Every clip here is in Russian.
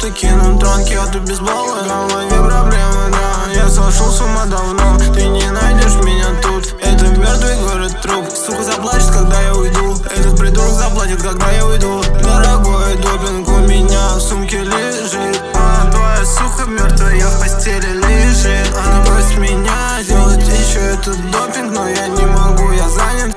такие тронки, а ты без балла. В голове проблемы, да, я сошел с ума давно. Ты не найдешь меня тут, это мертвый город труп. Сука заплачет, когда я уйду, этот придурок заплатит, когда я уйду. Дорогой допинг у меня в сумке лежит, а твоя сука мертвая в постели лежит. Она просит меня делать еще этот допинг, но я не могу, я занят.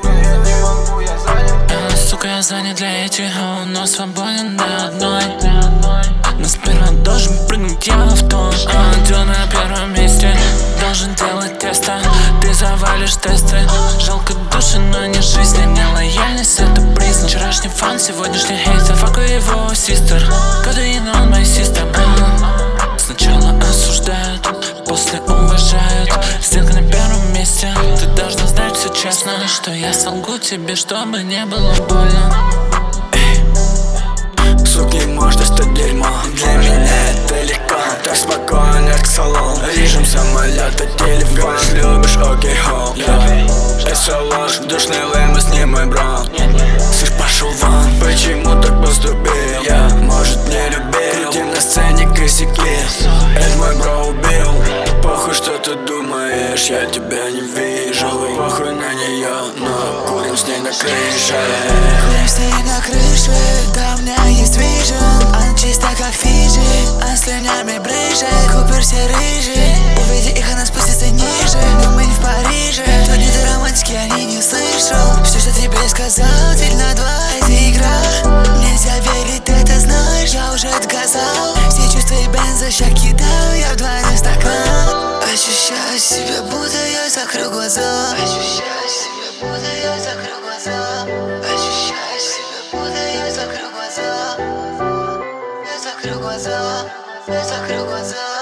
Сука, я занят для этих, но свободен до одной. Но сперва должен прыгнуть я в тон. Ты на первом месте, должен делать тесто. Ты завалишь тесты. Жалко души, но не жизнь. Не лояльность, это признак. Вчерашний фан, сегодняшний хейтер. Факую его систер. Кодеин on my system. Сначала осуждают, после уважают. Сделка на первом месте. Ты должна знать все честно, что я солгу тебе, чтобы не было больно. Суки, может это дерьмо. Для меня это легко. Так спокойно, как салон. Режем самолета, телефон. Любишь, окей, хоу. Это ложь, душный лэмбо, с ним мой бро. Сыр пошел вон, почему так поступил? Я, может, не любил. Крутим на сцене косяки. Это мой бро убил. Похуй, что ты думаешь, я тебя не вижу. Похуй на нее, но курим с ней на крыше. Курим с ней на крыше, да у меня есть вижен. Она чиста как Фиджи, а слюнями брызжет. Купер все рыжий, увиди их, она спустится ниже. Но мы не в Париже, тут нет романтики, они не слышал. Все, что тебе сказал, дель на два, это игра. Нельзя верить, это знаешь, я уже отказал. Все чувства и бенза ща кидаю, я в двойной стакан. Ощущаю себя, будто я закрыл глаза. Ощущаю себя, будто я закрыл глаза. Ощущаю себя, будто я закрыл глаза. Я закрыл глаза, я закрыл глаза.